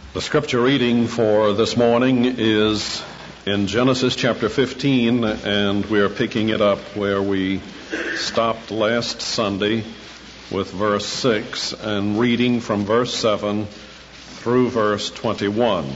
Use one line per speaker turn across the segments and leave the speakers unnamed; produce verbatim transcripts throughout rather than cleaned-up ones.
The scripture reading for this morning is in Genesis chapter fifteen, and we're picking it up where we stopped last Sunday with verse six and reading from verse seven through verse twenty-one.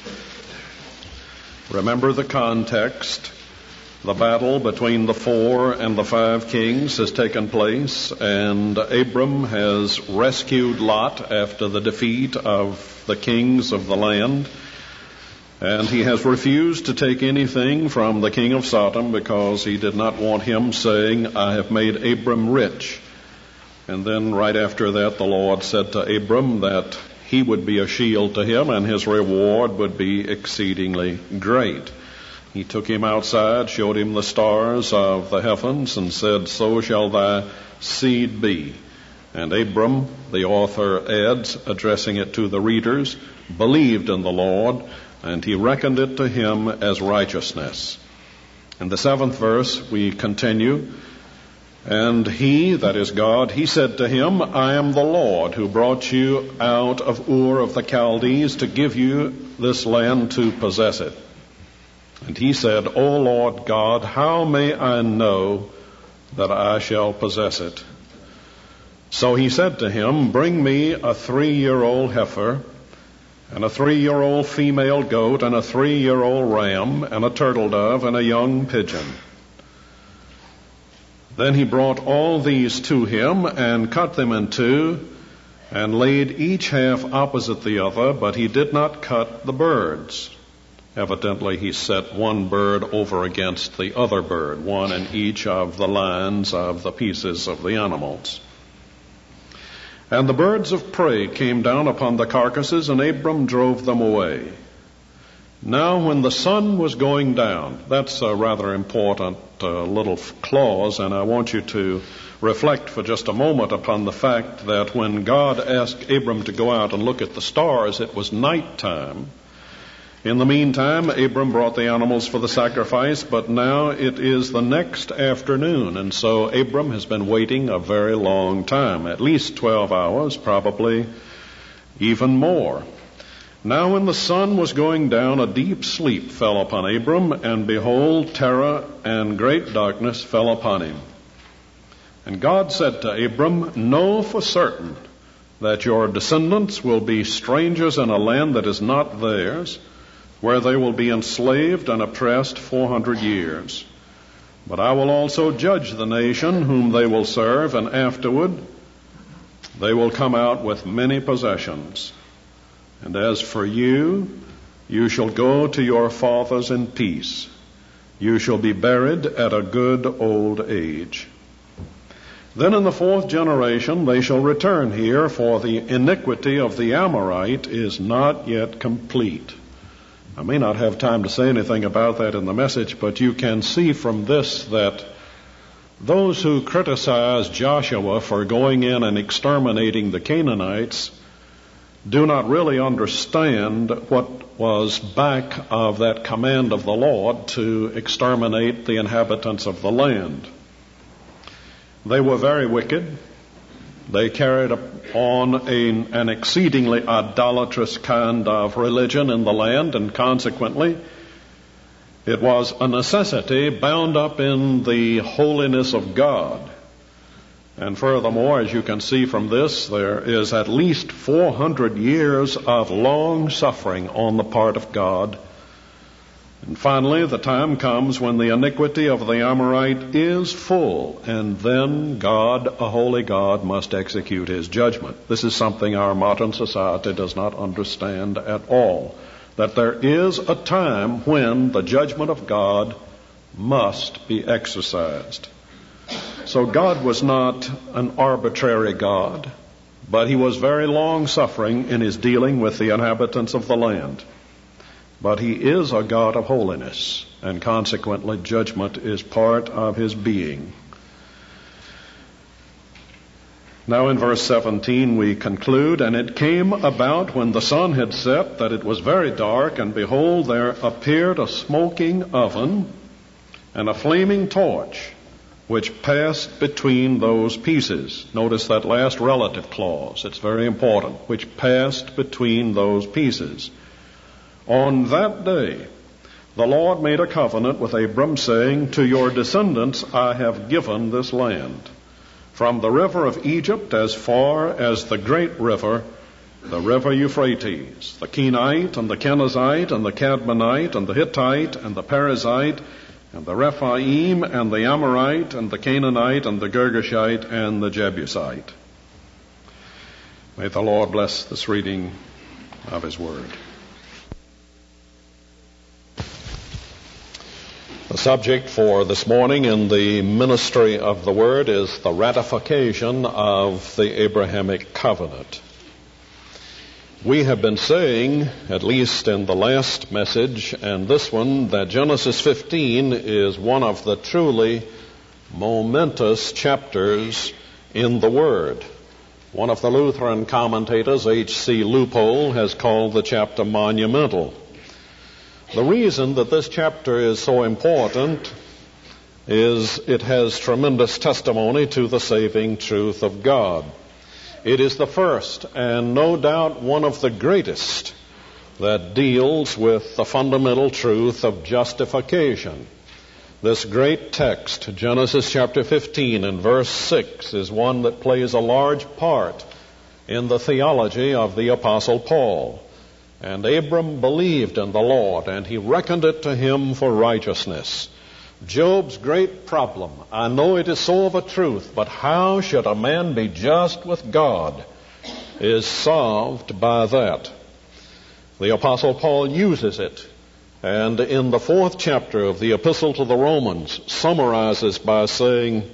Remember the context. The battle between the four and the five kings has taken place, and Abram has rescued Lot after the defeat of the kings of the land. And he has refused to take anything from the king of Sodom because he did not want him saying, "I have made Abram rich." And then right after that, the Lord said to Abram that he would be a shield to him and his reward would be exceedingly great. He took him outside, showed him the stars of the heavens, and said, "So shall thy seed be." And Abram, the author adds, addressing it to the readers, believed in the Lord, and he reckoned it to him as righteousness. In the seventh verse, we continue, "And he," that is God, "he said to him, I am the Lord who brought you out of Ur of the Chaldees to give you this land to possess it. And he said, O Lord God, how may I know that I shall possess it? So he said to him, Bring me a three-year-old heifer, and a three-year-old female goat, and a three-year-old ram, and a turtle dove, and a young pigeon. Then he brought all these to him, and cut them in two, and laid each half opposite the other, but he did not cut the birds. Evidently, he set one bird over against the other bird, one in each of the lines of the pieces of the animals. And the birds of prey came down upon the carcasses, and Abram drove them away. Now when the sun was going down," that's a rather important uh, little clause, and I want you to reflect for just a moment upon the fact that when God asked Abram to go out and look at the stars, it was nighttime. In the meantime, Abram brought the animals for the sacrifice, but now it is the next afternoon, and so Abram has been waiting a very long time, at least twelve hours, probably even more. Now when the sun was going down, a deep sleep fell upon Abram, and behold, terror and great darkness fell upon him. And God said to Abram, Know for certain that your descendants will be strangers in a land that is not theirs, where they will be enslaved and oppressed four hundred years. But I will also judge the nation whom they will serve, and afterward they will come out with many possessions. And as for you, you shall go to your fathers in peace. You shall be buried at a good old age. Then in the fourth generation they shall return here, for the iniquity of the Amorite is not yet complete." I may not have time to say anything about that in the message, but you can see from this that those who criticize Joshua for going in and exterminating the Canaanites do not really understand what was back of that command of the Lord to exterminate the inhabitants of the land. They were very wicked. They carried on a, an exceedingly idolatrous kind of religion in the land, and consequently, it was a necessity bound up in the holiness of God. And furthermore, as you can see from this, there is at least four hundred years of long suffering on the part of God. And finally, the time comes when the iniquity of the Amorite is full, and then God, a holy God, must execute his judgment. This is something our modern society does not understand at all, that there is a time when the judgment of God must be exercised. So God was not an arbitrary God, but he was very long-suffering in his dealing with the inhabitants of the land. But he is a God of holiness, and consequently judgment is part of his being. Now in verse seventeen we conclude, And it came about when the sun had set that it was very dark, and behold, there appeared a smoking oven and a flaming torch which passed between those pieces. Notice that last relative clause. It's very important. Which passed between those pieces. On that day, the Lord made a covenant with Abram, saying, to your descendants I have given this land, from the river of Egypt as far as the great river, the river Euphrates, the Kenite and the Kenizzite and the Cadmonite and the Hittite and the Perizzite and the Rephaim and the Amorite and the Canaanite and the Girgashite and the Jebusite. May the Lord bless this reading of His Word. The subject for this morning in the ministry of the Word is the ratification of the Abrahamic covenant. We have been saying, at least in the last message and this one, that Genesis fifteen is one of the truly momentous chapters in the Word. One of the Lutheran commentators, H C Leupold, has called the chapter monumental. The reason that this chapter is so important is it has tremendous testimony to the saving truth of God. It is the first, and no doubt one of the greatest, that deals with the fundamental truth of justification. This great text, Genesis chapter fifteen and verse six, is one that plays a large part in the theology of the Apostle Paul. And Abram believed in the Lord, and he reckoned it to him for righteousness. Job's great problem, I know it is so of a truth, but how should a man be just with God, is solved by that. The Apostle Paul uses it, and in the fourth chapter of the Epistle to the Romans summarizes by saying,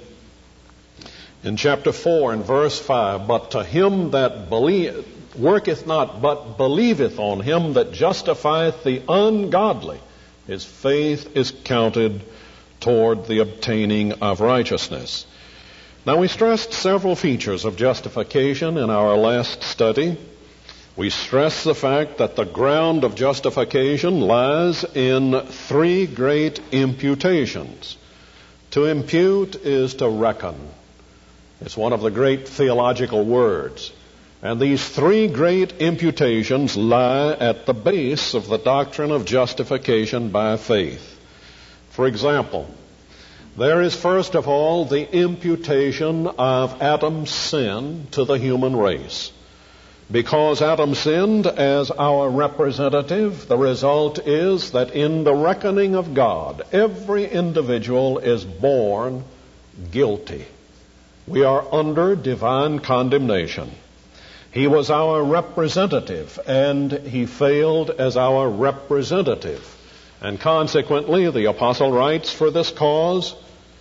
in chapter four and verse five, but to him that believe, worketh not, but believeth on him that justifieth the ungodly, his faith is counted toward the obtaining of righteousness. Now, we stressed several features of justification in our last study. We stressed the fact that the ground of justification lies in three great imputations. To impute is to reckon. It's one of the great theological words. And these three great imputations lie at the base of the doctrine of justification by faith. For example, there is first of all the imputation of Adam's sin to the human race. Because Adam sinned as our representative, the result is that in the reckoning of God, every individual is born guilty. We are under divine condemnation. He was our representative, and he failed as our representative. And consequently, the apostle writes, for this cause,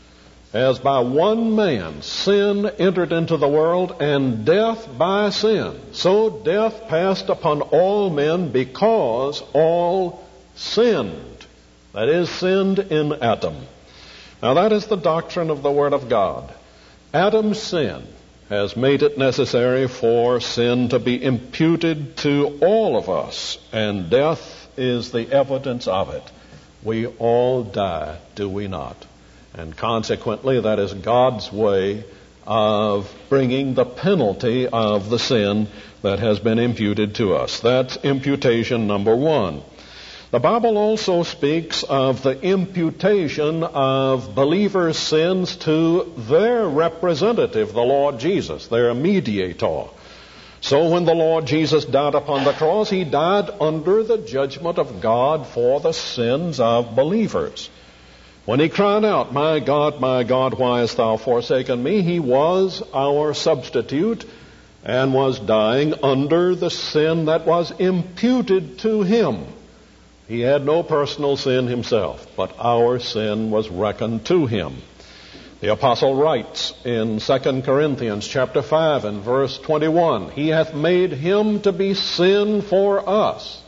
as by one man sin entered into the world, and death by sin, so death passed upon all men because all sinned. That is, sinned in Adam. Now that is the doctrine of the Word of God. Adam's sin has made it necessary for sin to be imputed to all of us, and death is the evidence of it. We all die, do we not? And consequently, that is God's way of bringing the penalty of the sin that has been imputed to us. That's imputation number one. The Bible also speaks of the imputation of believers' sins to their representative, the Lord Jesus, their mediator. So when the Lord Jesus died upon the cross, he died under the judgment of God for the sins of believers. When he cried out, my God, my God, why hast thou forsaken me? He was our substitute and was dying under the sin that was imputed to him. He had no personal sin himself, but our sin was reckoned to him. The apostle writes in Second Corinthians chapter five and verse twenty-one, he hath made him to be sin for us.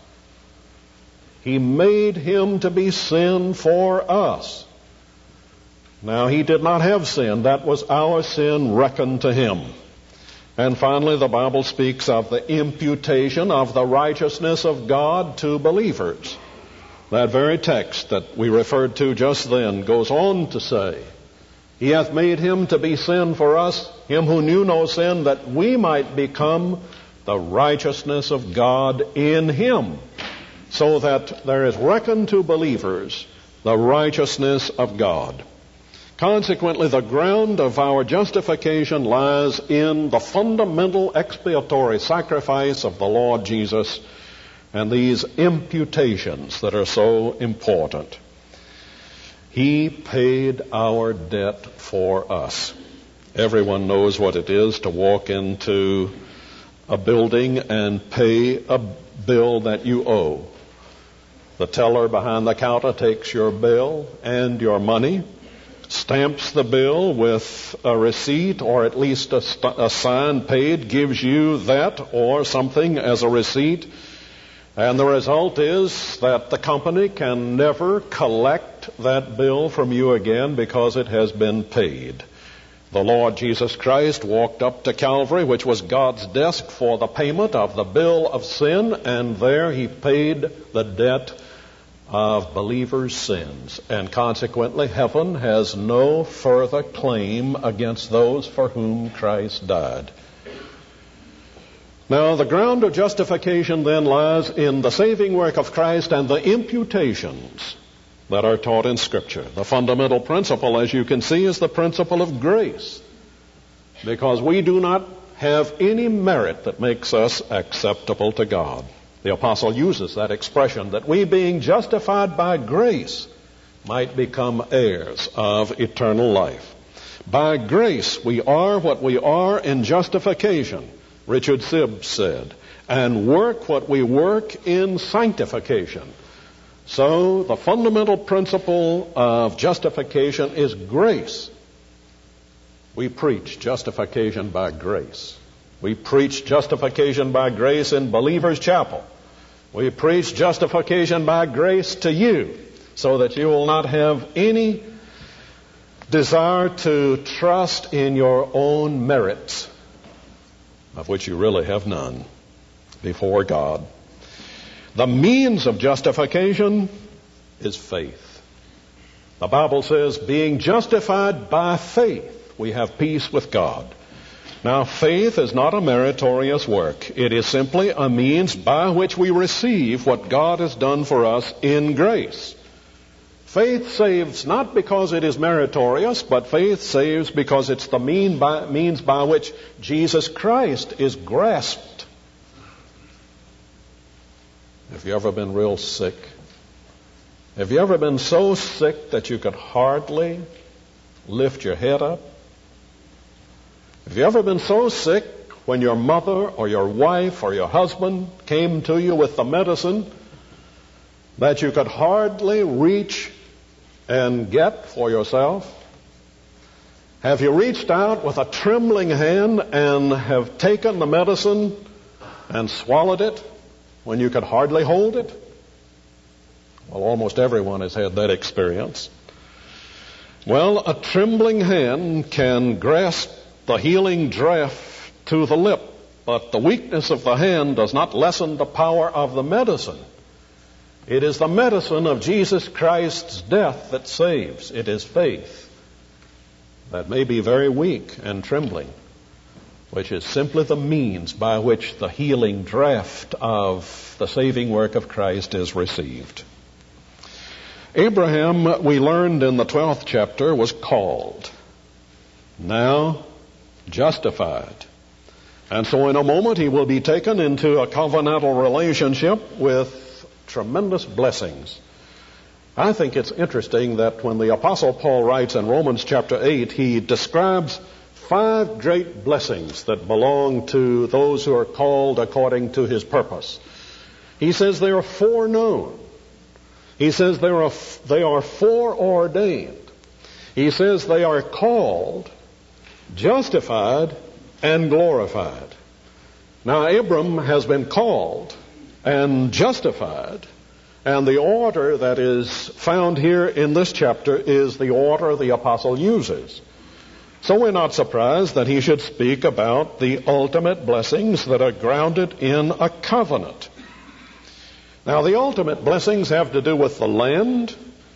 He made him to be sin for us. Now, he did not have sin. That was our sin reckoned to him. And finally, the Bible speaks of the imputation of the righteousness of God to believers. That very text that we referred to just then goes on to say He hath made him to be sin for us, him who knew no sin, that we might become the righteousness of God in him, so that there is reckoned to believers the righteousness of God. Consequently, the ground of our justification lies in the fundamental expiatory sacrifice of the Lord Jesus and these imputations that are so important. He paid our debt for us. Everyone knows what it is to walk into a building and pay a bill that you owe. The teller behind the counter takes your bill and your money, stamps the bill with a receipt or at least a, st- a sign paid, gives you that or something as a receipt, and the result is that the company can never collect that bill from you again because it has been paid. The Lord Jesus Christ walked up to Calvary, which was God's desk for the payment of the bill of sin, and there he paid the debt of believers' sins. And consequently, heaven has no further claim against those for whom Christ died. Now, the ground of justification then lies in the saving work of Christ and the imputations that are taught in Scripture. The fundamental principle, as you can see, is the principle of grace, because we do not have any merit that makes us acceptable to God. The apostle uses that expression, that we, being justified by grace, might become heirs of eternal life. By grace we are what we are in justification, Richard Sibbes said, and work what we work in sanctification. So the fundamental principle of justification is grace. We preach justification by grace. We preach justification by grace in Believers Chapel. We preach justification by grace to you, so that you will not have any desire to trust in your own merits, of which you really have none, before God. The means of justification is faith. The Bible says, being justified by faith, we have peace with God. Now, faith is not a meritorious work. It is simply a means by which we receive what God has done for us in grace. Faith saves not because it is meritorious, but faith saves because it's the mean by, means by which Jesus Christ is grasped. Have you ever been real sick? Have you ever been so sick that you could hardly lift your head up? Have you ever been so sick when your mother or your wife or your husband came to you with the medicine that you could hardly reach and get for yourself? Have you reached out with a trembling hand and have taken the medicine and swallowed it when you could hardly hold it? Well, almost everyone has had that experience. Well, a trembling hand can grasp the healing draught to the lip, but the weakness of the hand does not lessen the power of the medicine. It is the medicine of Jesus Christ's death that saves. It is faith that may be very weak and trembling, which is simply the means by which the healing draught of the saving work of Christ is received. Abraham, we learned in the twelfth chapter, was called, now justified. And so in a moment he will be taken into a covenantal relationship with tremendous blessings. I think it's interesting that when the Apostle Paul writes in Romans chapter eight, he describes five great blessings that belong to those who are called according to his purpose. He says they are foreknown. He says they are, they are foreordained. He says they are called, justified, and glorified. Now, Abram has been called and justified, and the order that is found here in this chapter is the order the apostle uses. So we're not surprised that he should speak about the ultimate blessings that are grounded in a covenant. Now, the ultimate blessings have to do with the land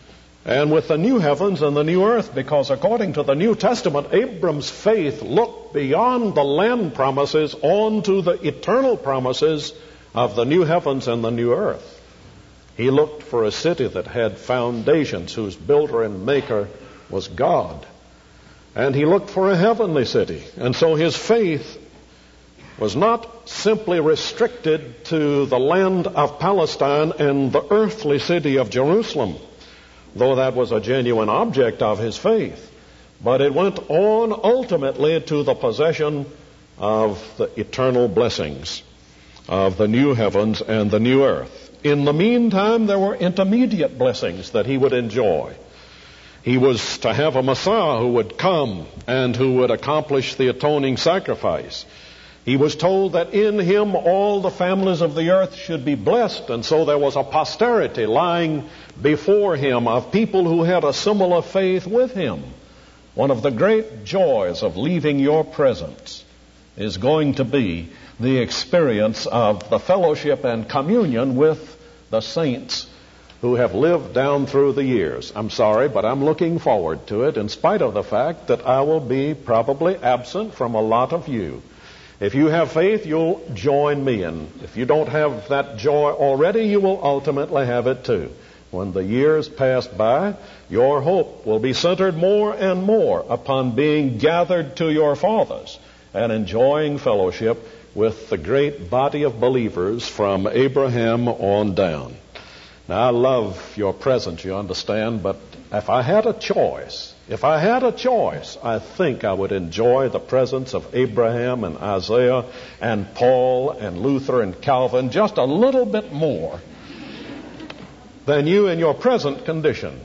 and with the new heavens and the new earth, because according to the New Testament, Abram's faith looked beyond the land promises onto the eternal promises of the new heavens and the new earth. He looked for a city that had foundations, whose builder and maker was God. And he looked for a heavenly city. And so his faith was not simply restricted to the land of Palestine and the earthly city of Jerusalem, though that was a genuine object of his faith. But it went on ultimately to the possession of the eternal blessings of the new heavens and the new earth. In the meantime, there were intermediate blessings that he would enjoy. He was to have a Messiah who would come and who would accomplish the atoning sacrifice. He was told that in him all the families of the earth should be blessed, and so there was a posterity lying before him of people who had a similar faith with him. One of the great joys of leaving your presence is going to be the experience of the fellowship and communion with the saints who have lived down through the years. I'm sorry, but I'm looking forward to it, in spite of the fact that I will be probably absent from a lot of you. If you have faith, you'll join me, and if you don't have that joy already, you will ultimately have it too. When the years pass by, your hope will be centered more and more upon being gathered to your fathers and enjoying fellowship with the great body of believers from Abraham on down. Now, I love your presence, you understand, but if I had a choice, if I had a choice, I think I would enjoy the presence of Abraham and Isaiah and Paul and Luther and Calvin just a little bit more than you in your present condition.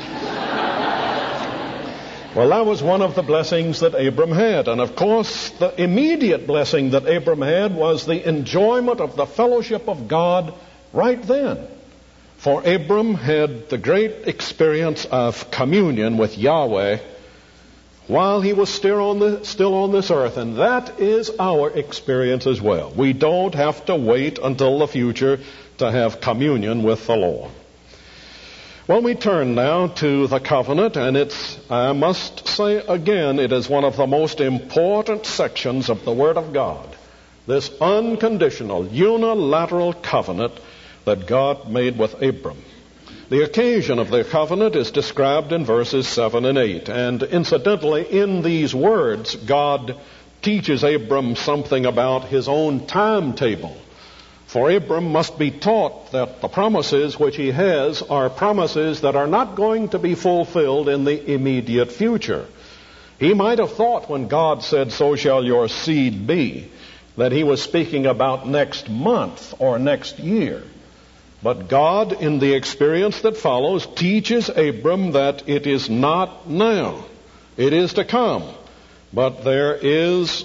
Well, that was one of the blessings that Abram had. And of course, the immediate blessing that Abram had was the enjoyment of the fellowship of God right then. For Abram had the great experience of communion with Yahweh while he was still on, the, still on this earth. And that is our experience as well. We don't have to wait until the future to have communion with the Lord. Well, we turn now to the covenant, and it's, I must say again, it is one of the most important sections of the Word of God. This unconditional, unilateral covenant that God made with Abram. The occasion of the covenant is described in verses seven and eight. And incidentally, in these words, God teaches Abram something about his own timetable. For Abram must be taught that the promises which he has are promises that are not going to be fulfilled in the immediate future. He might have thought when God said, "So shall your seed be," that he was speaking about next month or next year. But God, in the experience that follows, teaches Abram that it is not now. It is to come. But there is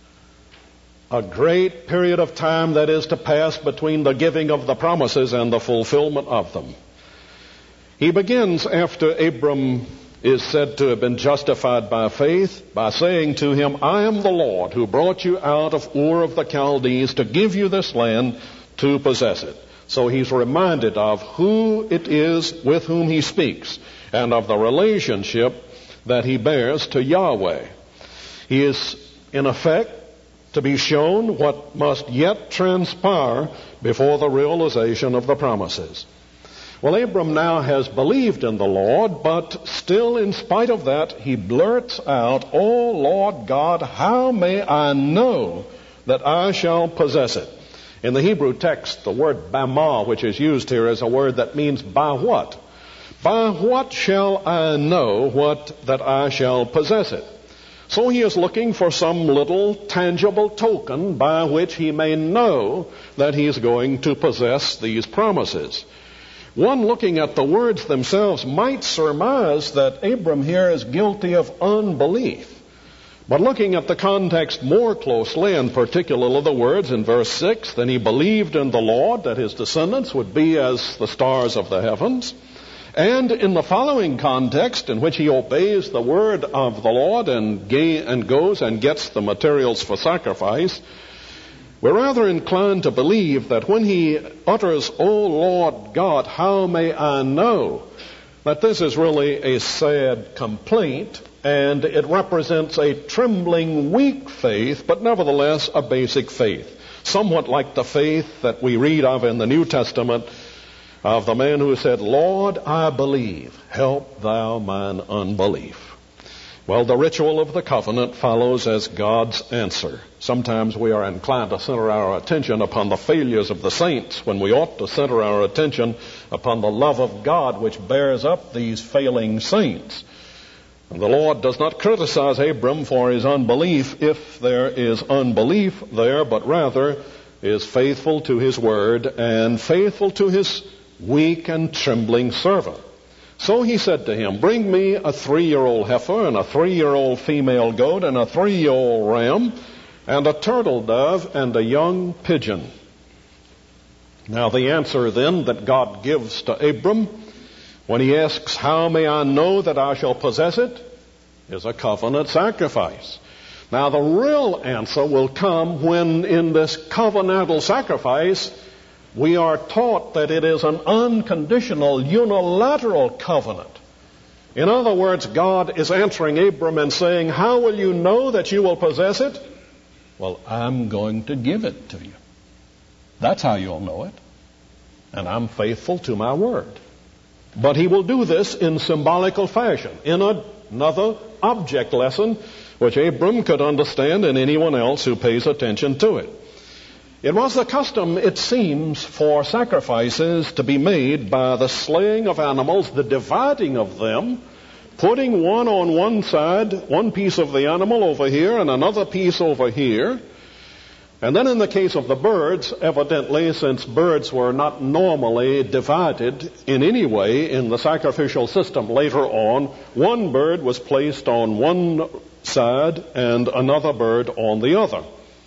a great period of time that is to pass between the giving of the promises and the fulfillment of them. He begins, after Abram is said to have been justified by faith, by saying to him, "I am the Lord who brought you out of Ur of the Chaldees to give you this land to possess it." So he's reminded of who it is with whom he speaks and of the relationship that he bears to Yahweh. He is, in effect, to be shown what must yet transpire before the realization of the promises. Well, Abram now has believed in the Lord, but still, in spite of that, he blurts out, "O Lord God, how may I know that I shall possess it?" In the Hebrew text, the word bama, which is used here, is a word that means by what? By what shall I know what that I shall possess it? So he is looking for some little tangible token by which he may know that he is going to possess these promises. One looking at the words themselves might surmise that Abram here is guilty of unbelief. But looking at the context more closely, and particularly the words in verse six, "Then he believed in the Lord that his descendants would be as the stars of the heavens." And in the following context, in which he obeys the word of the Lord and, ga- and goes and gets the materials for sacrifice, we're rather inclined to believe that when he utters, "O Lord God, how may I know that this is really a sad complaint, and it represents a trembling, weak faith, but nevertheless a basic faith. Somewhat like the faith that we read of in the New Testament of the man who said, "Lord, I believe, help thou mine unbelief." Well, the ritual of the covenant follows as God's answer. Sometimes we are inclined to center our attention upon the failures of the saints when we ought to center our attention upon the love of God which bears up these failing saints. And the Lord does not criticize Abram for his unbelief if there is unbelief there, but rather is faithful to his word and faithful to his weak and trembling servant. So he said to him, "Bring me a three-year-old heifer and a three-year-old female goat and a three-year-old ram and a turtle dove and a young pigeon." Now the answer then that God gives to Abram when he asks, "How may I know that I shall possess it?" is a covenant sacrifice. Now the real answer will come when in this covenantal sacrifice we are taught that it is an unconditional, unilateral covenant. In other words, God is answering Abram and saying, "How will you know that you will possess it?" Well, I'm going to give it to you. That's how you'll know it. And I'm faithful to my word. But he will do this in symbolical fashion, in a, another object lesson, which Abram could understand and anyone else who pays attention to it. It was the custom, it seems, for sacrifices to be made by the slaying of animals, the dividing of them, putting one on one side, one piece of the animal over here and another piece over here. And then in the case of the birds, evidently, since birds were not normally divided in any way in the sacrificial system later on, one bird was placed on one side and another bird on the other.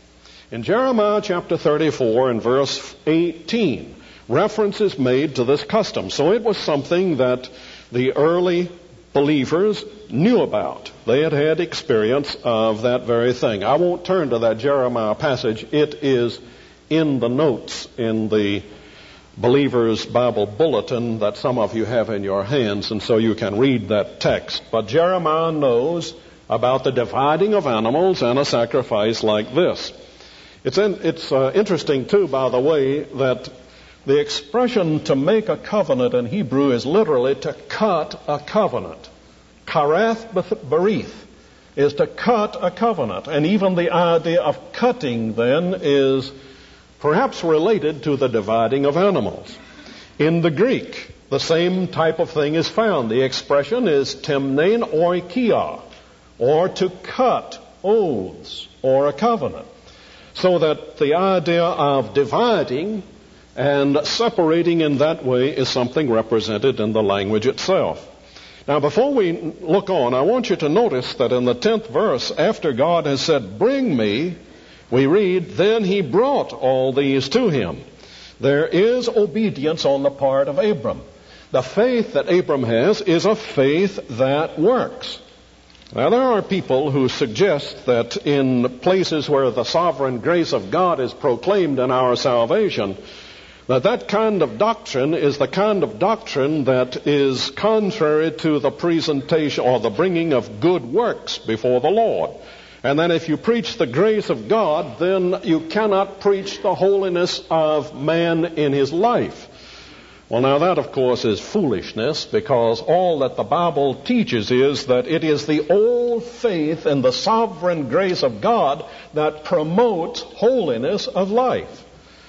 In Jeremiah chapter thirty-four and verse eighteen, reference is made to this custom. So it was something that the early believers knew about. They had had experience of that very thing. I won't turn to that Jeremiah passage. It is in the notes in the Believer's Bible Bulletin that some of you have in your hands, and so you can read that text. But Jeremiah knows about the dividing of animals and a sacrifice like this. It's in, it's uh, interesting, too, by the way, that the expression to make a covenant in Hebrew is literally to cut a covenant. Karath berith is to cut a covenant. And even the idea of cutting, then, is perhaps related to the dividing of animals. In the Greek, the same type of thing is found. The expression is temnein oikia, or to cut oaths or a covenant. So that the idea of dividing and separating in that way is something represented in the language itself. Now, before we look on, I want you to notice that in the tenth verse, after God has said, "Bring me," we read, "Then he brought all these to him." There is obedience on the part of Abram. The faith that Abram has is a faith that works. Now, there are people who suggest that in places where the sovereign grace of God is proclaimed in our salvation, that that kind of doctrine is the kind of doctrine that is contrary to the presentation or the bringing of good works before the Lord. And then if you preach the grace of God, then you cannot preach the holiness of man in his life. Well, now that, of course, is foolishness, because all that the Bible teaches is that it is the old faith in the sovereign grace of God that promotes holiness of life.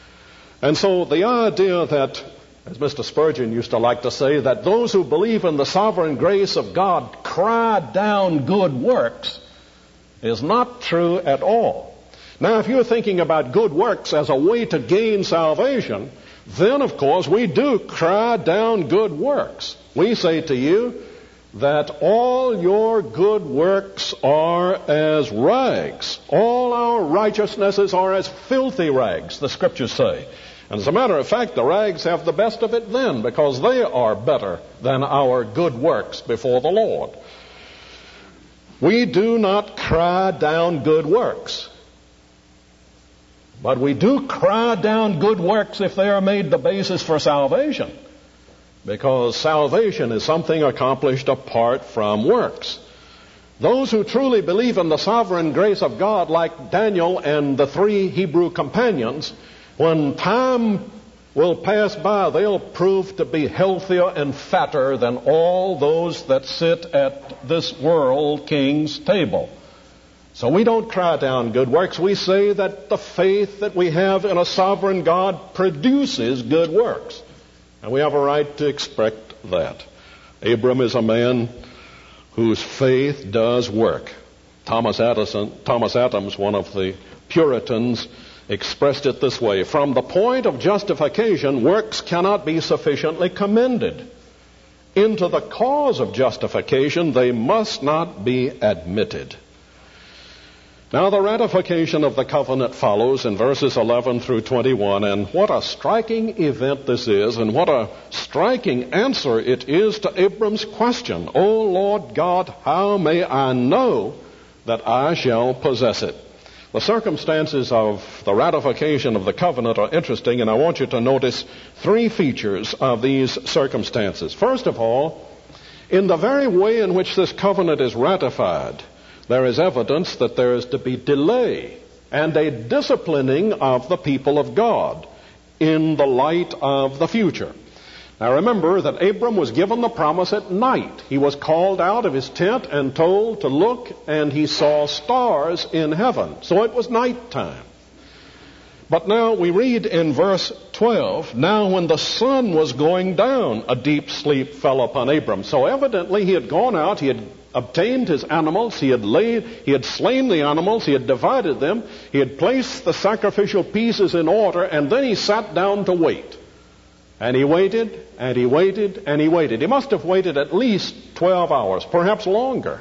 And so the idea that, as Mister Spurgeon used to like to say, that those who believe in the sovereign grace of God cry down good works is not true at all. Now, if you're thinking about good works as a way to gain salvation, then, of course, we do cry down good works. We say to you that all your good works are as rags. All our righteousnesses are as filthy rags, the Scriptures say. And as a matter of fact, the rags have the best of it then, because they are better than our good works before the Lord. We do not cry down good works. But we do cry down good works if they are made the basis for salvation. because salvation is something accomplished apart from works. Those who truly believe in the sovereign grace of God, like Daniel and the three Hebrew companions, when time will pass by, they'll prove to be healthier and fatter than all those that sit at this world king's table. So we don't cry down good works. We say that the faith that we have in a sovereign God produces good works. And we have a right to expect that. Abram is a man whose faith does work. Thomas Addison, Thomas Adams, one of the Puritans, expressed it this way: from the point of justification, works cannot be sufficiently commended. Into the cause of justification, they must not be admitted. Now, the ratification of the covenant follows in verses eleven through twenty-one, and what a striking event this is, and what a striking answer it is to Abram's question, O Lord God, how may I know that I shall possess it? The circumstances of the ratification of the covenant are interesting, and I want you to notice three features of these circumstances. First of all, in the very way in which this covenant is ratified, there is evidence that there is to be delay and a disciplining of the people of God in the light of the future. Now remember that Abram was given the promise at night. He was called out of his tent and told to look, and he saw stars in heaven. So it was nighttime. But now we read in verse twelve, now when the sun was going down, a deep sleep fell upon Abram. So evidently he had gone out, he had obtained his animals, he had laid, he had slain the animals, he had divided them, he had placed the sacrificial pieces in order, and then he sat down to wait. And he waited, and he waited, and he waited. He must have waited at least twelve hours, perhaps longer.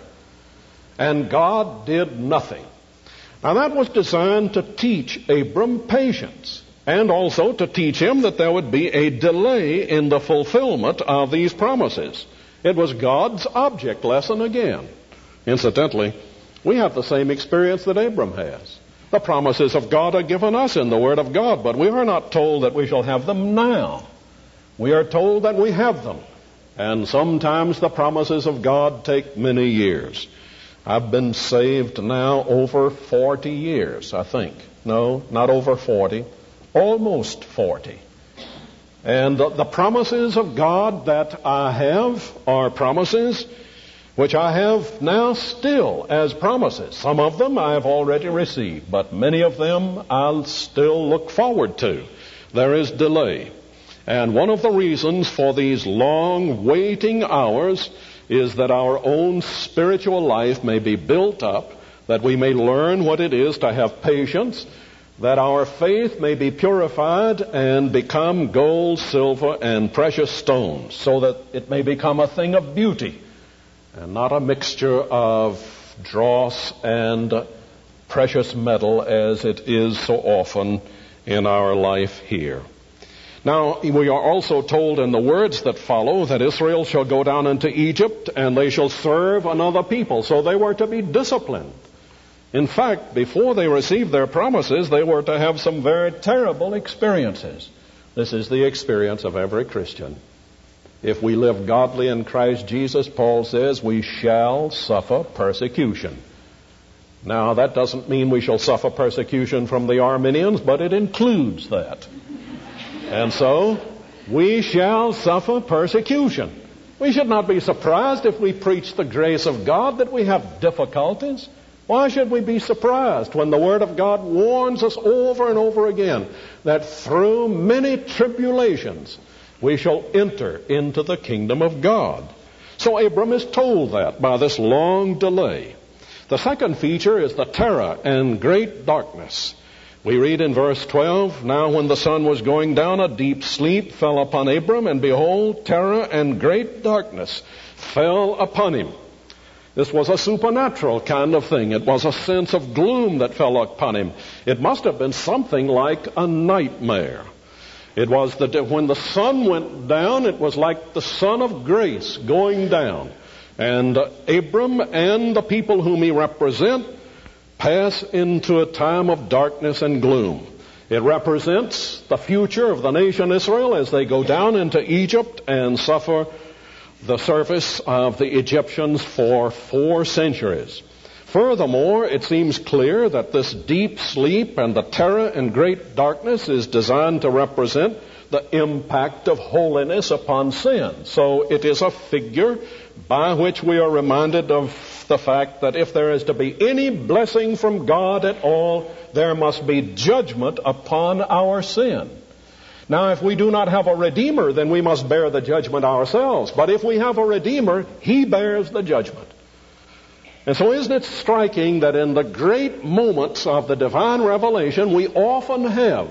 And God did nothing. Now that was designed to teach Abram patience, and also to teach him that there would be a delay in the fulfillment of these promises. It was God's object lesson again. Incidentally, we have the same experience that Abram has. The promises of God are given us in the Word of God, but we are not told that we shall have them now. We are told that we have them. And sometimes the promises of God take many years. I've been saved now over forty years, I think. No, not over forty. Almost forty. And the, the promises of God that I have are promises which I have now still as promises. Some of them I have already received, but many of them I'll still look forward to. There is delay. And one of the reasons for these long waiting hours is that our own spiritual life may be built up, that we may learn what it is to have patience, that our faith may be purified and become gold, silver, and precious stones, so that it may become a thing of beauty and not a mixture of dross and precious metal as it is so often in our life here. Now, we are also told in the words that follow that Israel shall go down into Egypt and they shall serve another people. So they were to be disciplined. In fact, before they received their promises, they were to have some very terrible experiences. This is the experience of every Christian. If we live godly in Christ Jesus, Paul says, we shall suffer persecution. Now, that doesn't mean we shall suffer persecution from the Arminians, but it includes that. And so, we shall suffer persecution. We should not be surprised if we preach the grace of God that we have difficulties. Why should we be surprised when the Word of God warns us over and over again that through many tribulations we shall enter into the kingdom of God? So Abram is told that by this long delay. The second feature is the terror and great darkness. We read in verse twelve, now when the sun was going down, a deep sleep fell upon Abram, and behold, terror and great darkness fell upon him. This was a supernatural kind of thing. It was a sense of gloom that fell upon him. It must have been something like a nightmare. It was that when the sun went down, it was like the sun of grace going down. And Abram and the people whom he represents pass into a time of darkness and gloom. It represents the future of the nation Israel as they go down into Egypt and suffer the service of the Egyptians for four centuries. Furthermore, it seems clear that this deep sleep and the terror and great darkness is designed to represent the impact of holiness upon sin. So it is a figure by which we are reminded of the fact that if there is to be any blessing from God at all, there must be judgment upon our sin. Now, if we do not have a Redeemer, then we must bear the judgment ourselves. But if we have a Redeemer, He bears the judgment. And so isn't it striking that in the great moments of the divine revelation, we often have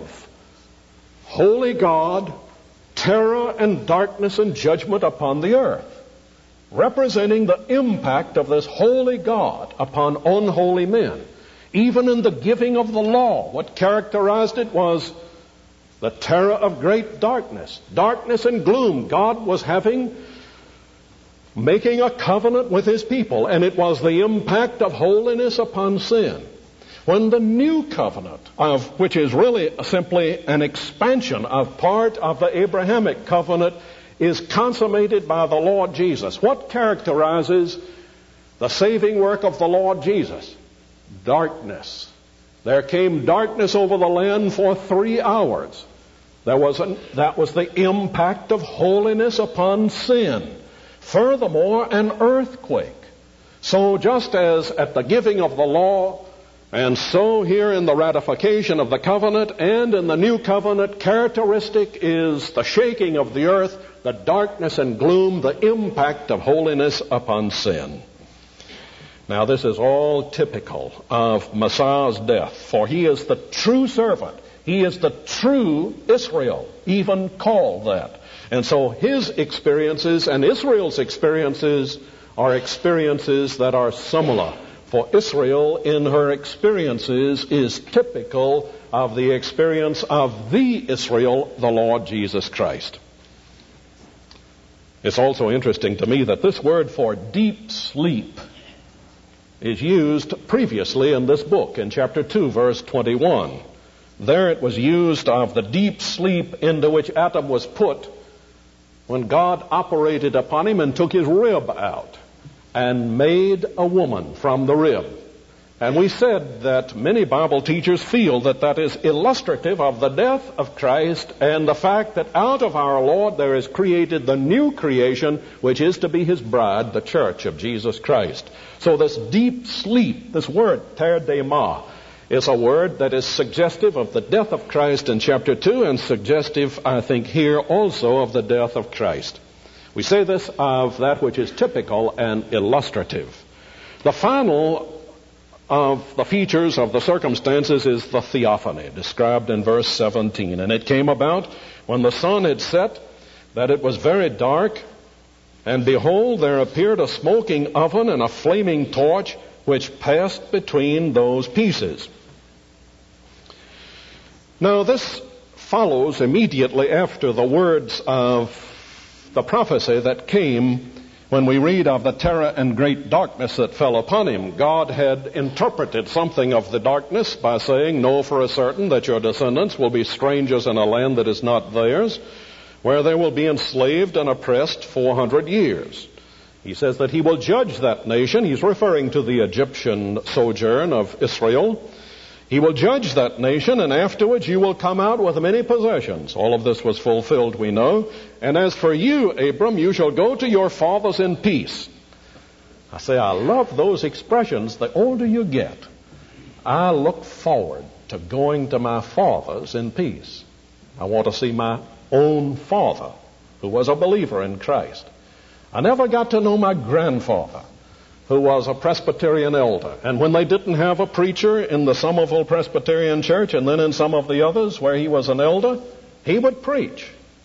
holy God, terror and darkness and judgment upon the earth, representing the impact of this holy God upon unholy men. Even in the giving of the law, what characterized it was the terror of great darkness. Darkness and gloom. God was having, making a covenant with His people, and it was the impact of holiness upon sin. When the new covenant, of which is really simply an expansion of part of the Abrahamic covenant, is consummated by the Lord Jesus, what characterizes the saving work of the Lord Jesus? Darkness. There came darkness over the land for three hours. There was an, that was the impact of holiness upon sin. Furthermore, an earthquake. So just as at the giving of the law, and so here in the ratification of the covenant and in the new covenant, characteristic is the shaking of the earth, the darkness and gloom, the impact of holiness upon sin. Now this is all typical of Messiah's death, for He is the true servant. He is the true Israel, even called that. And so His experiences and Israel's experiences are experiences that are similar. For Israel, in her experiences, is typical of the experience of the Israel, the Lord Jesus Christ. It's also interesting to me that this word for deep sleep is used previously in this book, in chapter two, verse twenty-one. There it was used of the deep sleep into which Adam was put when God operated upon him and took his rib out and made a woman from the rib. And we said that many Bible teachers feel that that is illustrative of the death of Christ and the fact that out of our Lord there is created the new creation, which is to be His bride, the church of Jesus Christ. So this deep sleep, this word, terdema, is a word that is suggestive of the death of Christ in chapter two and suggestive, I think, here also of the death of Christ. We say this of that which is typical and illustrative. The final of the features of the circumstances is the theophany, described in verse seventeen. And it came about when the sun had set that it was very dark, and behold, there appeared a smoking oven and a flaming torch, which passed between those pieces. Now this follows immediately after the words of the prophecy that came when we read of the terror and great darkness that fell upon him. God had interpreted something of the darkness by saying, "Know for a certain that your descendants will be strangers in a land that is not theirs, where they will be enslaved and oppressed four hundred years. He says that He will judge that nation. He's referring to the Egyptian sojourn of Israel. He will judge that nation, and afterwards you will come out with many possessions. All of this was fulfilled, we know. And as for you, Abram, you shall go to your fathers in peace." I say, I love those expressions. The older you get, I look forward to going to my fathers in peace. I want to see my own father, who was a believer in Christ. I never got to know my grandfather, who was a Presbyterian elder. And when they didn't have a preacher in the Somerville Presbyterian Church and then in some of the others where he was an elder, he would preach.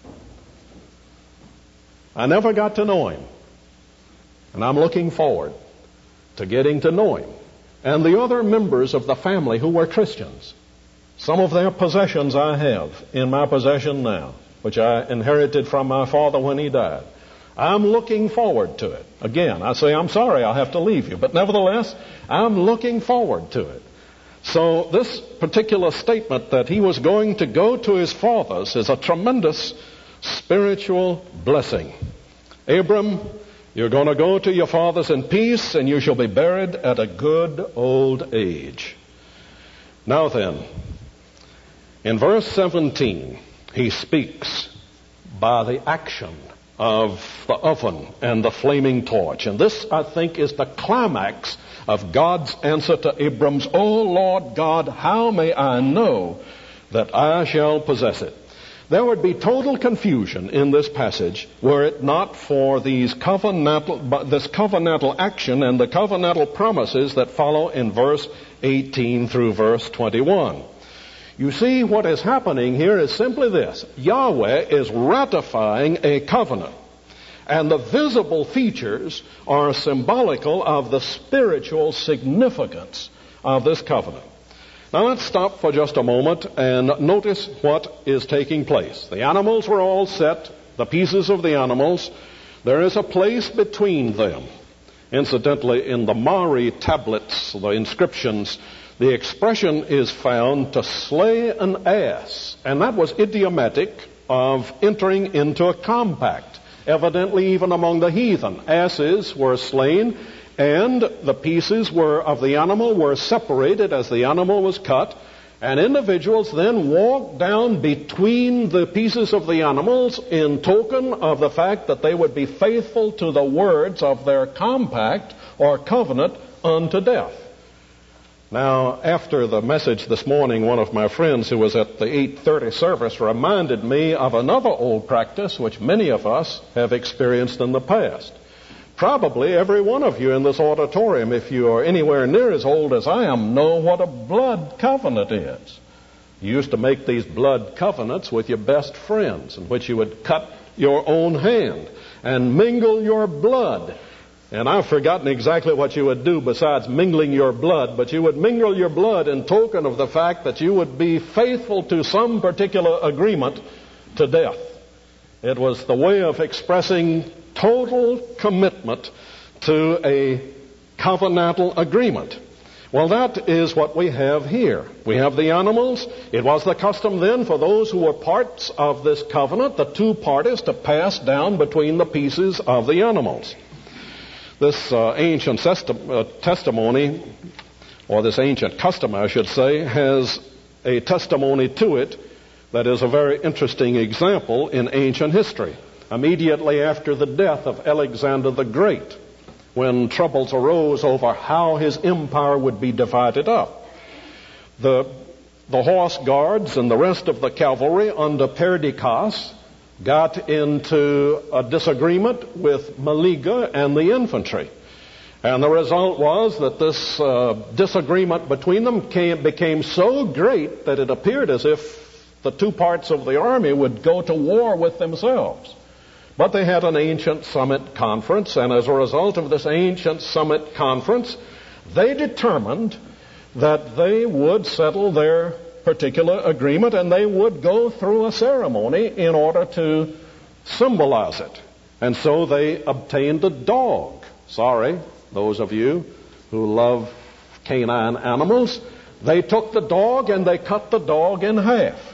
I never got to know him. And I'm looking forward to getting to know him. And the other members of the family who were Christians. Some of their possessions I have in my possession now, which I inherited from my father when he died. I'm looking forward to it. Again, I say, I'm sorry I'll have to leave you, but nevertheless, I'm looking forward to it. So this particular statement that he was going to go to his fathers is a tremendous spiritual blessing. Abram, you're going to go to your fathers in peace, and you shall be buried at a good old age. Now then, in verse seventeen, he speaks by the action of the oven and the flaming torch. And this, I think, is the climax of God's answer to Abram's, "O Lord God, how may I know that I shall possess it?" There would be total confusion in this passage were it not for these covenantal, this covenantal action and the covenantal promises that follow in verse eighteen through verse twenty-one. You see, what is happening here is simply this. Yahweh is ratifying a covenant, and the visible features are symbolical of the spiritual significance of this covenant. Now let's stop for just a moment and notice what is taking place. The animals were all set, the pieces of the animals. There is a place between them. Incidentally, in the Mari tablets, the inscriptions, the expression is found to slay an ass, and that was idiomatic of entering into a compact. Evidently, even among the heathen, asses were slain, and the pieces were of the animal were separated as the animal was cut, and individuals then walked down between the pieces of the animals in token of the fact that they would be faithful to the words of their compact or covenant unto death. Now, after the message this morning, one of my friends who was at the eight thirty service reminded me of another old practice which many of us have experienced in the past. Probably every one of you in this auditorium, if you are anywhere near as old as I am, know what a blood covenant is. You used to make these blood covenants with your best friends, in which you would cut your own hand and mingle your blood. And I've forgotten exactly what you would do besides mingling your blood, but you would mingle your blood in token of the fact that you would be faithful to some particular agreement to death. It was the way of expressing total commitment to a covenantal agreement. Well, that is what we have here. We have the animals. It was the custom then for those who were parts of this covenant, the two parties, to pass down between the pieces of the animals. This uh, ancient testi- uh, testimony, or this ancient custom, I should say, has a testimony to it that is a very interesting example in ancient history. Immediately after the death of Alexander the Great, when troubles arose over how his empire would be divided up, the, the horse guards and the rest of the cavalry under Perdiccas got into a disagreement with Meleager and the infantry. And the result was that this uh, disagreement between them came, became so great that it appeared as if the two parts of the army would go to war with themselves. But they had an ancient summit conference, and as a result of this ancient summit conference, they determined that they would settle their particular agreement, and they would go through a ceremony in order to symbolize it. And so they obtained a dog. Sorry, those of you who love canine animals. They took the dog and they cut the dog in half.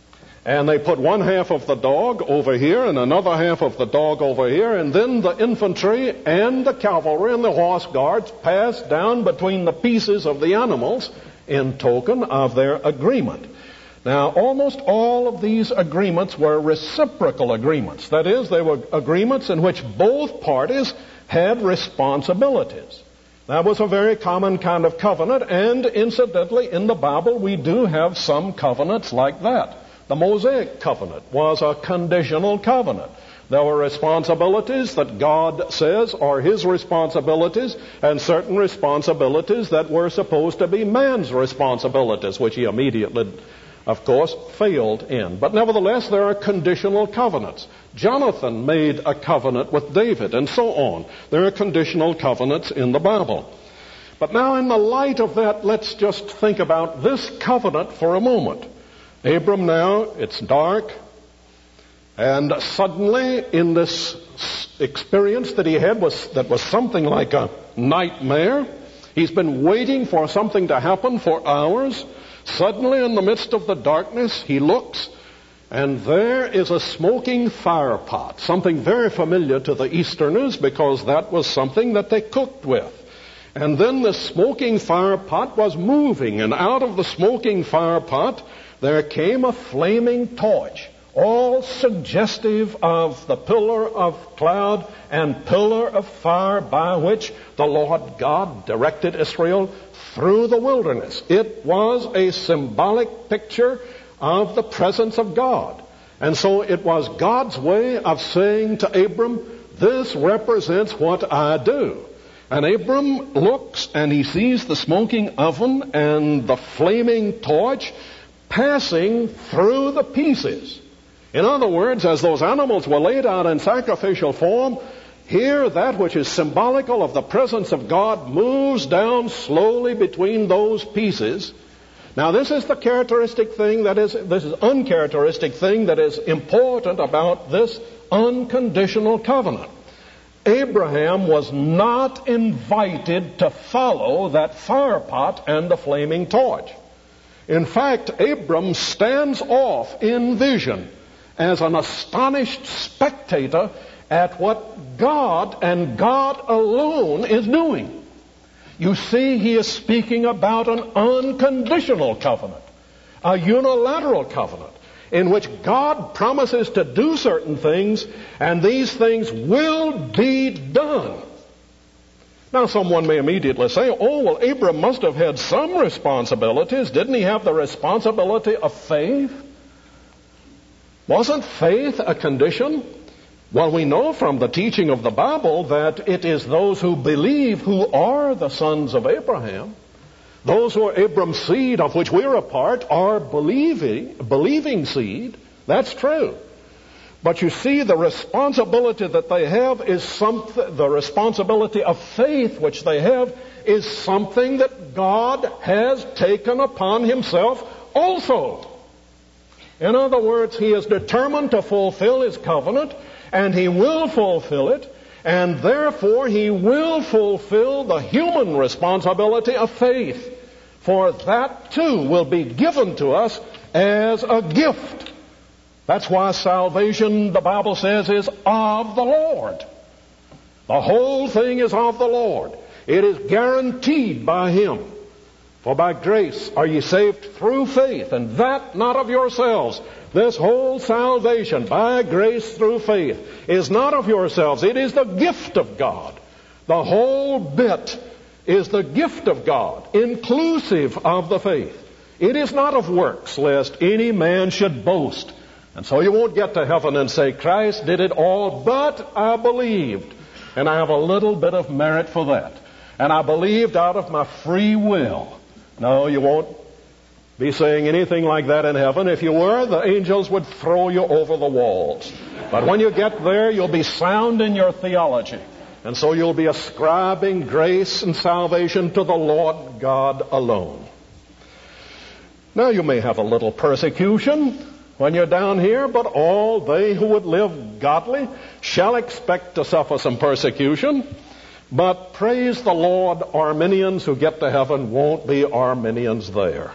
And they put one half of the dog over here and another half of the dog over here, and then the infantry and the cavalry and the horse guards passed down between the pieces of the animals in token of their agreement. Now, almost all of these agreements were reciprocal agreements. That is, they were agreements in which both parties had responsibilities. That was a very common kind of covenant, and incidentally, in the Bible, we do have some covenants like that. The Mosaic covenant was a conditional covenant. There were responsibilities that God says are His responsibilities, and certain responsibilities that were supposed to be man's responsibilities, which He immediately, of course, failed in. But nevertheless, there are conditional covenants. Jonathan made a covenant with David, and so on. There are conditional covenants in the Bible. But now, in the light of that, let's just think about this covenant for a moment. Abram now, it's dark, and suddenly in this experience that he had was that was something like a nightmare, He's been waiting for something to happen for hours. Suddenly, in the midst of the darkness, he looks, and there is a smoking fire pot, something very familiar to the Easterners because that was something that they cooked with. And then the smoking fire pot was moving, and out of the smoking fire pot there came a flaming torch, all suggestive of the pillar of cloud and pillar of fire by which the Lord God directed Israel through the wilderness. It was a symbolic picture of the presence of God. And so it was God's way of saying to Abram, this represents what I do. And Abram looks and he sees the smoking oven and the flaming torch passing through the pieces. In other words, as those animals were laid out in sacrificial form, here that which is symbolical of the presence of God moves down slowly between those pieces. Now this is the characteristic thing that is, this is uncharacteristic thing that is important about this unconditional covenant. Abraham was not invited to follow that fire pot and the flaming torch. In fact, Abram stands off in vision as an astonished spectator at what God and God alone is doing. You see, he is speaking about an unconditional covenant, a unilateral covenant, in which God promises to do certain things, and these things will be done. Now, someone may immediately say, oh, well, Abram must have had some responsibilities. Didn't he have the responsibility of faith? Wasn't faith a condition? Well, we know from the teaching of the Bible that it is those who believe who are the sons of Abraham. Those who are Abram's seed, of which we're a part, are believing, believing seed. That's true. But you see, the responsibility that they have is something, the responsibility of faith which they have is something that God has taken upon himself also. In other words, he is determined to fulfill his covenant, and he will fulfill it, and therefore he will fulfill the human responsibility of faith. For that too will be given to us as a gift. That's why salvation, the Bible says, is of the Lord. The whole thing is of the Lord. It is guaranteed by him. For by grace are ye saved through faith, and that not of yourselves. This whole salvation by grace through faith is not of yourselves. It is the gift of God. The whole bit is the gift of God, inclusive of the faith. It is not of works, lest any man should boast. And so you won't get to heaven and say, Christ did it all, but I believed. And I have a little bit of merit for that. And I believed out of my free will. No, you won't be saying anything like that in heaven. If you were, the angels would throw you over the walls. But when you get there, you'll be sound in your theology. And so you'll be ascribing grace and salvation to the Lord God alone. Now you may have a little persecution when you're down here, but all they who would live godly shall expect to suffer some persecution. But praise the Lord, Arminians who get to heaven won't be Arminians there.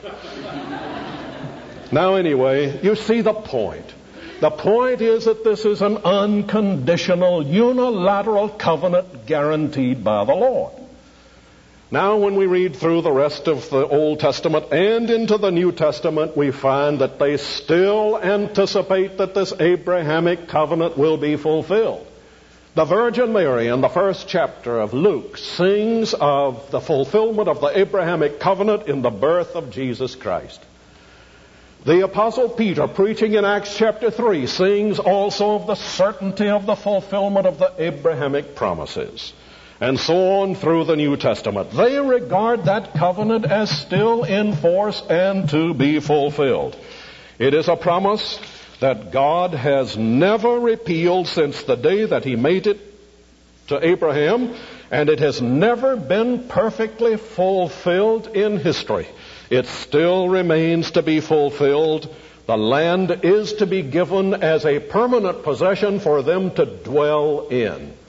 Now anyway, you see the point. The point is that this is an unconditional, unilateral covenant guaranteed by the Lord. Now when we read through the rest of the Old Testament and into the New Testament, we find that they still anticipate that this Abrahamic covenant will be fulfilled. The Virgin Mary in the first chapter of Luke sings of the fulfillment of the Abrahamic covenant in the birth of Jesus Christ. The Apostle Peter, preaching in Acts chapter three, sings also of the certainty of the fulfillment of the Abrahamic promises. And so on through the New Testament. They regard that covenant as still in force and to be fulfilled. It is a promise that God has never repealed since the day that he made it to Abraham, and it has never been perfectly fulfilled in history. It still remains to be fulfilled. The land is to be given as a permanent possession for them to dwell in.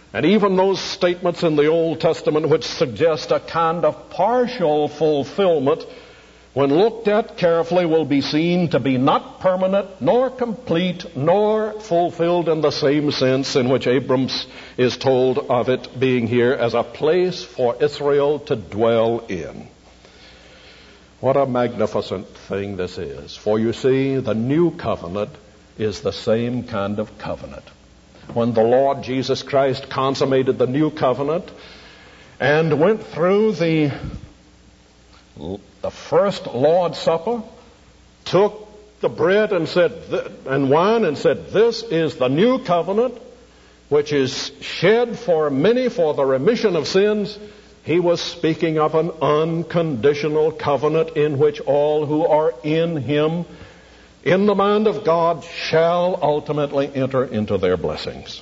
And even those statements in the Old Testament which suggest a kind of partial fulfillment, when looked at carefully, will be seen to be not permanent, nor complete, nor fulfilled in the same sense in which Abram is told of it being here as a place for Israel to dwell in. What a magnificent thing this is. For you see, the new covenant is the same kind of covenant. When the Lord Jesus Christ consummated the new covenant and went through the, the first Lord's Supper, took the bread and said, and wine and said, "This is the new covenant which is shed for many for the remission of sins," he was speaking of an unconditional covenant in which all who are in him, in the mind of God, shall ultimately enter into their blessings.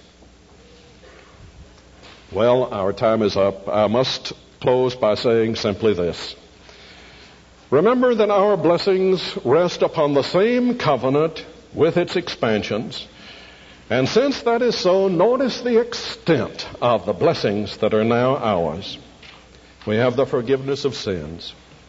Well, our time is up. I must close by saying simply this. Remember that our blessings rest upon the same covenant with its expansions. And since that is so, notice the extent of the blessings that are now ours. We have the forgiveness of sins.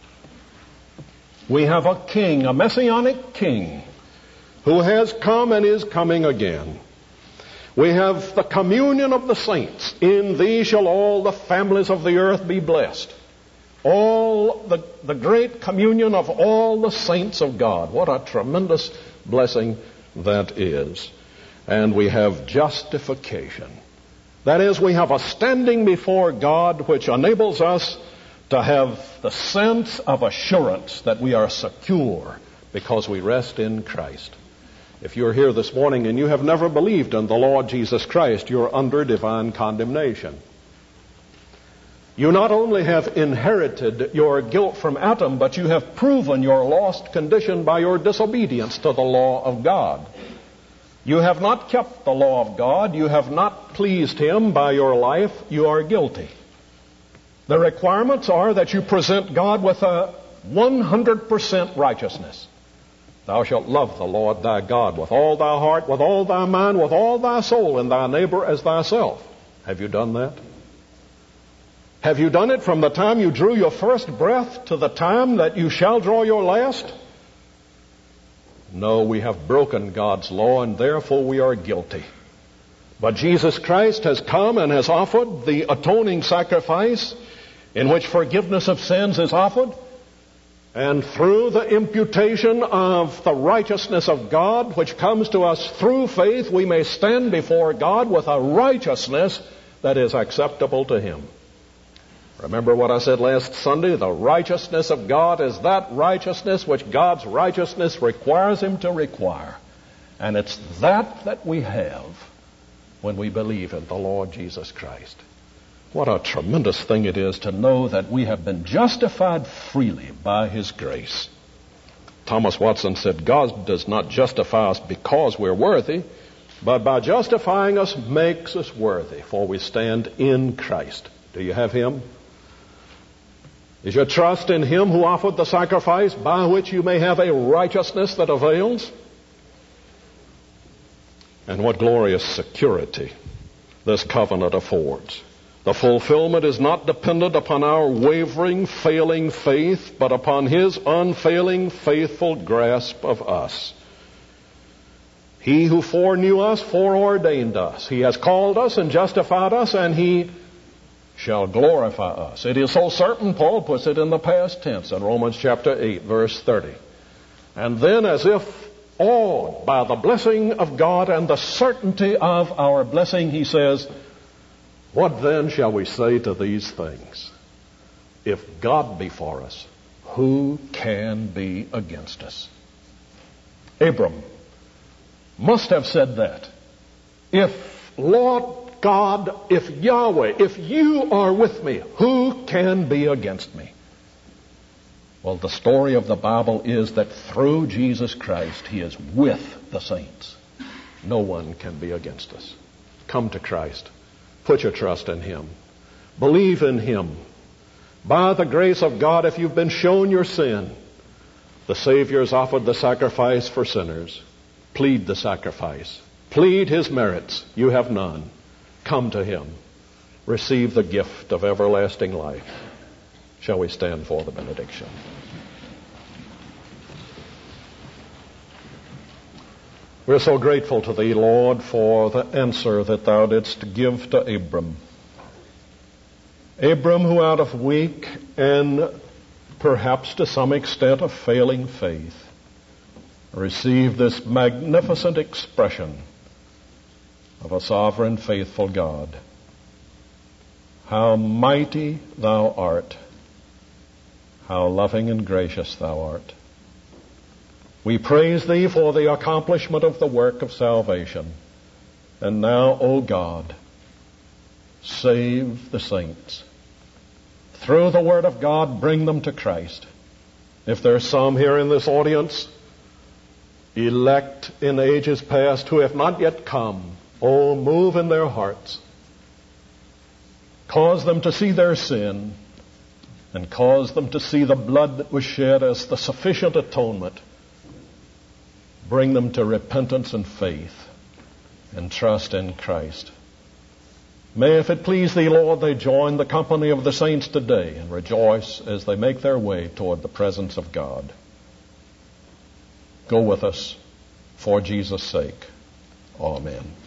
We have a king, a messianic king, who has come and is coming again. We have the communion of the saints. In thee shall all the families of the earth be blessed. All the, the great communion of all the saints of God. What a tremendous blessing that is. And we have justification. That is, we have a standing before God which enables us to have the sense of assurance that we are secure because we rest in Christ. If you're here this morning and you have never believed in the Lord Jesus Christ, you're under divine condemnation. You not only have inherited your guilt from Adam, but you have proven your lost condition by your disobedience to the law of God. You have not kept the law of God. You have not pleased Him by your life. You are guilty. The requirements are that you present God with a one hundred percent righteousness. Thou shalt love the Lord thy God with all thy heart, with all thy mind, with all thy soul, and thy neighbor as thyself. Have you done that? Have you done it from the time you drew your first breath to the time that you shall draw your last? No, we have broken God's law, and therefore we are guilty. But Jesus Christ has come and has offered the atoning sacrifice in which forgiveness of sins is offered. And through the imputation of the righteousness of God, which comes to us through faith, we may stand before God with a righteousness that is acceptable to Him. Remember what I said last Sunday? The righteousness of God is that righteousness which God's righteousness requires Him to require. And it's that that we have when we believe in the Lord Jesus Christ. What a tremendous thing it is to know that we have been justified freely by His grace. Thomas Watson said, God does not justify us because we're worthy, but by justifying us makes us worthy, for we stand in Christ. Do you have Him? Is your trust in Him who offered the sacrifice by which you may have a righteousness that avails? And what glorious security this covenant affords. The fulfillment is not dependent upon our wavering, failing faith, but upon His unfailing, faithful grasp of us. He who foreknew us foreordained us. He has called us and justified us, and He shall glorify us. It is so certain, Paul puts it in the past tense in Romans chapter eight, verse thirty. And then, as if awed by the blessing of God and the certainty of our blessing, he says, what then shall we say to these things? If God be for us, who can be against us? Abram must have said that. If Lord God, if Yahweh, if you are with me, who can be against me? Well, the story of the Bible is that through Jesus Christ, He is with the saints. No one can be against us. Come to Christ. Put your trust in Him. Believe in Him. By the grace of God, if you've been shown your sin, the Savior has offered the sacrifice for sinners. Plead the sacrifice. Plead His merits. You have none. Come to Him. receive the gift of everlasting life. Shall we stand for the benediction? We're so grateful to Thee, Lord, for the answer that Thou didst give to Abram. Abram, who out of weak and perhaps to some extent of failing faith, received this magnificent expression of a sovereign, faithful God. How mighty Thou art! How loving and gracious Thou art! We praise Thee for the accomplishment of the work of salvation. And now, O God, save the saints. Through the Word of God, bring them to Christ. If there's some here in this audience, elect in ages past, who have not yet come, oh, move in their hearts. Cause them to see their sin, and cause them to see the blood that was shed as the sufficient atonement. Bring them to repentance and faith and trust in Christ. May, if it please Thee, Lord, they join the company of the saints today and rejoice as they make their way toward the presence of God. Go with us for Jesus' sake. Amen.